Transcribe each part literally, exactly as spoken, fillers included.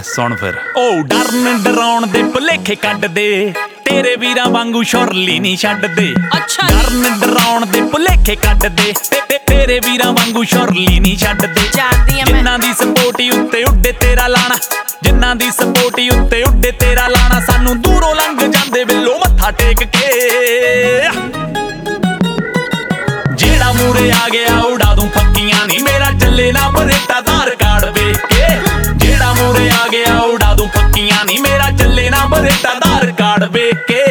सुन फिर ओ डरन डराउण दे भुलेखे कड्ड दे तेरे वीरां वांगू शुरली नहीं छड्ड दे। अच्छा डरन डराउण दे भुलेखे कड्ड दे तेरे वीरां वांगू शुरली नहीं छड्ड दे। जिन्हां दी सपोर्टी उत्ते उड्डे तेरा लाना जिन्हां दी सपोर्टी उत्ते उड्डे तेरा लाना सानू दूरों लंघ जांदे बिल्लो मत्था टेक के जेड़ा मूरे आ गया उड़ा दूं फक्कियां नी मेरा चले ना बरेटा धार काड़ वेख के जेड़ा मूरे आ गया उड़ा दूं फक्कियां नी मेरा चले ना बरेटा धार काड़ वेख के।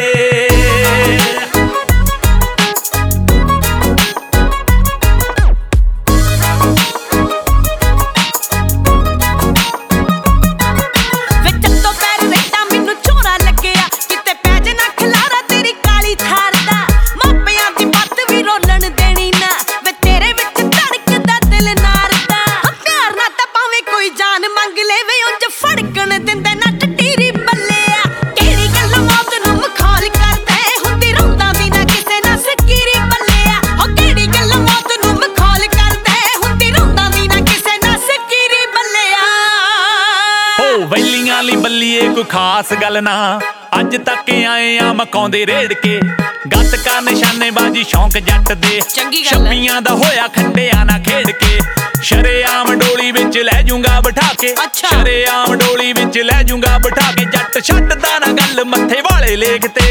वैलियां ली बल्लीए कोई खास गल ना अज तक आए आ मकाउंदे रेड़ के गतका निशानेबाजी शौक जट दे छब्बियां दा होया खंडिया ना खेड़ के शरेआम डोली विच लै जूंगा बिठा के शरेआम डोली विच लै जूंगा बिठा के जट छड्डदा ना गल मत्थे वाले लेख ते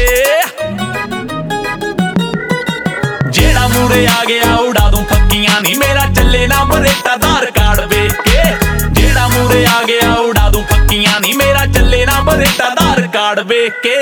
जेड़ा मूरे आ गया उड़ा दूं फक्कियां नी मेरा चले ना बरेटा धार काड़ वेख के जेड़ा मूरे आ गया उड़ा दूं फक्कियां नी मेरा चले ना बरेटा धार काड़ वेख के।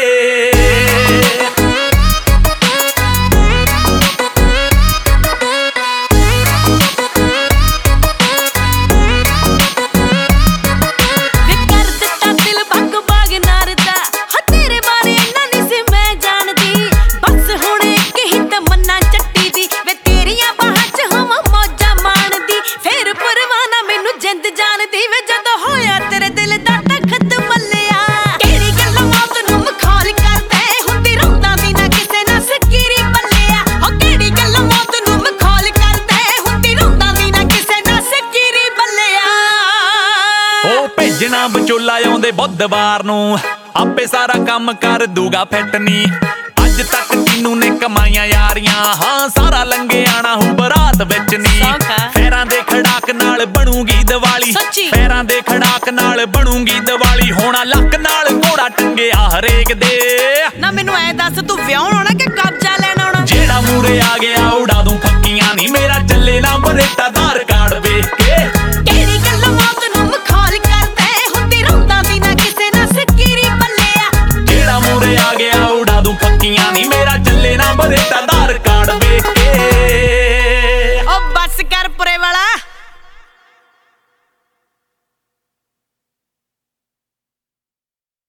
भेजना विचोला आउंदे बुधवार नूं आपे सारा काम कर दूगा फिट नी अज तक तीनू ने कमाइयां यारियां हाँ सारा लंघे आना हूं बरात विच नी पैरां दे खड़ाक नाल बनूगी दिवाली पैरां दे खड़ाक नाल बनूगी दिवाली होना लक नाल घोड़ा टंगिया हरेक दे ना मैनू ऐ दस तू विआहण आउणा कि कब्जा लैण आउणा जेड़ा मूरे आ गया